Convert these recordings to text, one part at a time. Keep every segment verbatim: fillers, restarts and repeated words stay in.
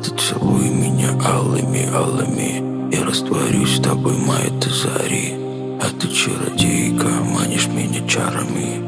ты целуй меня алыми, алыми. Я растворюсь с тобой, моя ты зари. А ты чародейка, манишь меня чарами.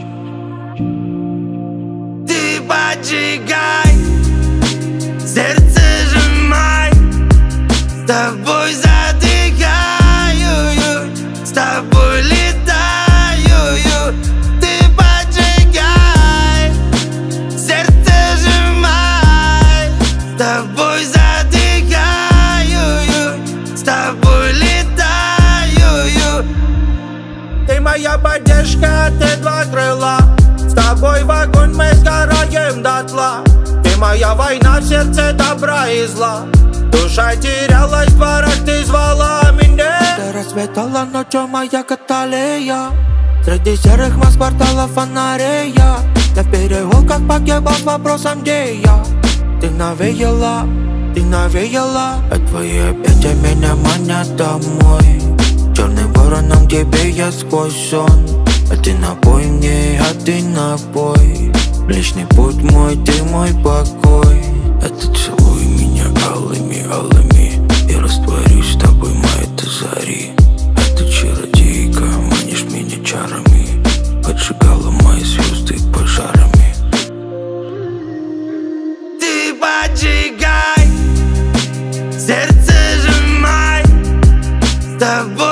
Ты поджигай, сердце сжимай. С тобой задыхаю, с тобой летаю. Ты поджигай, сердце сжимай. С тобой задыхаю, с тобой летаю. Ты моя поддержка, ты два крыла. С тобой в огонь мы сгораем дотла. Ты моя война в сердце добра и зла. Душа терялась в дворах, ты звала меня. Ты расцветала ночью моя Каталея. Среди серых масс кварталов фонарей я в переулках погибал с вопросом, где я. Ты навеяла, ты навеяла. А твои объятия меня манят домой. Черным вороном тебе я сквозь сон. А ты напой мне, а ты напой. Личный путь мой, ты мой покой. А ты целуй меня алыми, алыми. Я растворюсь с тобой, моя ты зари. А ты чародейка, манишь меня чарами. Поджигала мои звезды пожарами. Ты поджигай, сердце сжимай. С тобой